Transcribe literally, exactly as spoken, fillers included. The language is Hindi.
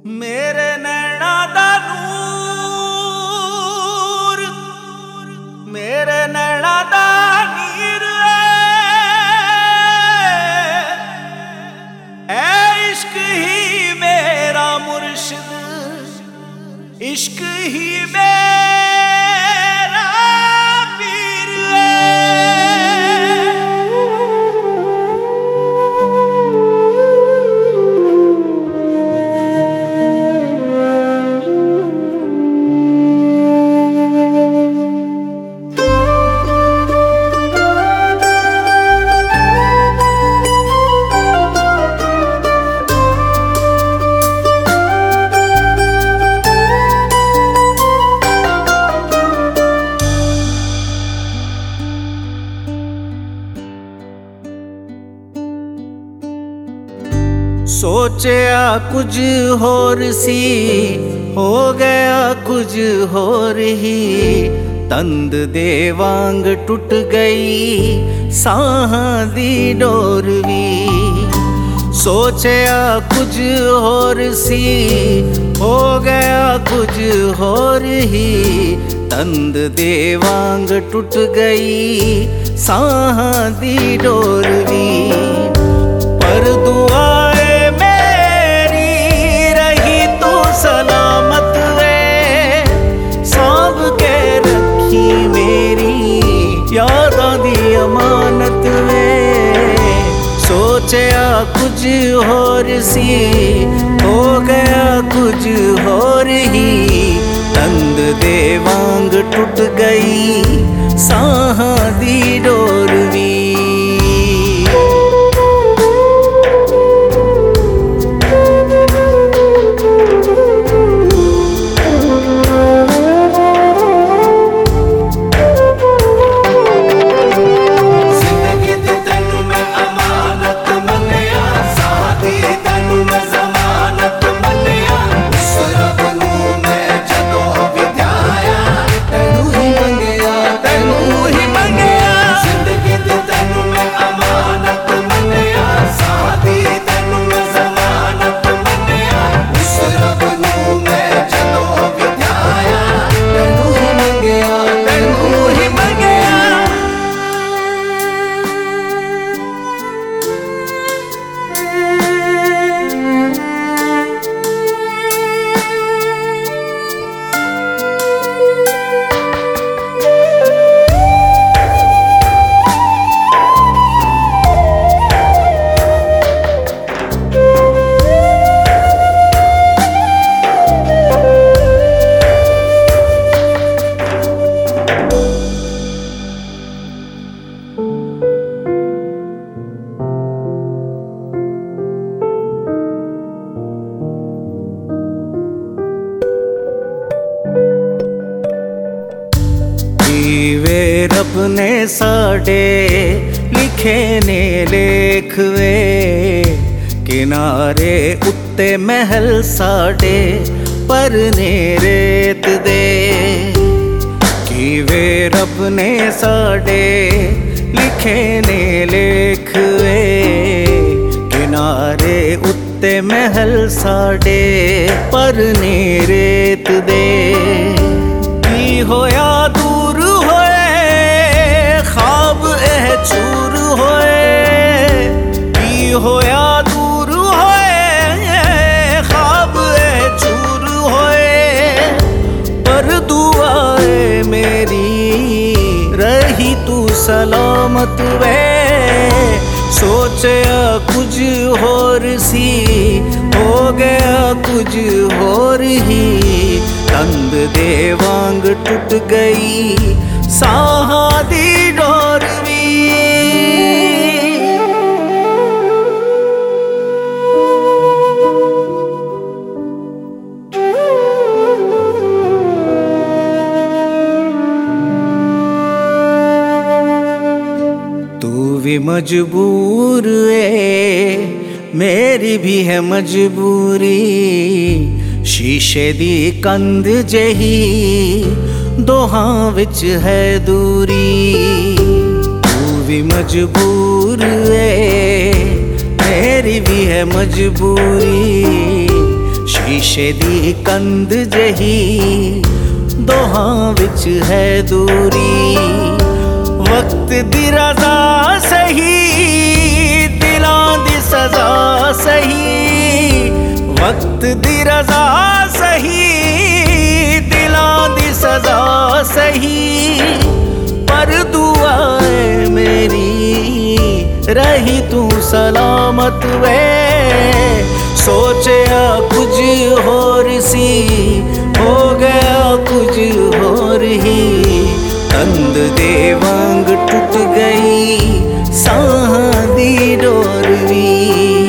मेरे नैना दा नूर, मेरे नैना दा नीर ऐ इश्क ही मेरा मुर्शिद, इश्क ही मेरा पीर सोचा कुछ होर सी, हो गया कुछ होर ही। तंद दे वांग टुट गई साहां दी डोर वी। सोचा कुछ होर सी, हो गया कुछ होर ही। तंद दे वांग टुट गई साहां दी डोर वी। पर दुआ सलामत वे सांभ के रखी मेरी यादां दी अमानत वे। सोचा कुछ होर सी, हो गया कुछ होर ही। तंद दे वांग टुट गई साहां दी डोर वी। रब ने साडे लिखे ने लेख वे। किनारे उत्ते महल साडे पर ने रेत दे। कि वे रब ने साडे लिखे ने लेख वे। किनारे उत्ते महल साडे पर ने रेत दे। की होया दूर होए ख्वाब एह चूर होए। की होया दूर होए ख्वाब एह चूर होए। पर दुआए मेरी रही तू सलामत वे। सोचा कुछ होर सी, हो गया कुछ होर ही। तंद दे वांग टुट गई साहां दी डोर वी। तू भी मजबूर है, मेरी भी है मजबूरी। शीशे दी कंध जही दोहां विच है दूरी। तू भी मजबूर है, मेरी भी है मजबूरी। शीशे दी कंध जही दोहां विच है दूरी। वक्त दी रज़ा सही दिलां दी सज़ा सही, वक्त दी रज़ा सही दिलां दी सज़ा सही। पर दुआ है मेरी रही तू सलामत वे, सोचा कुछ होर सी हो गया कुछ होर ही। कंध दे वांग टूट गई साहां दी डोर वी।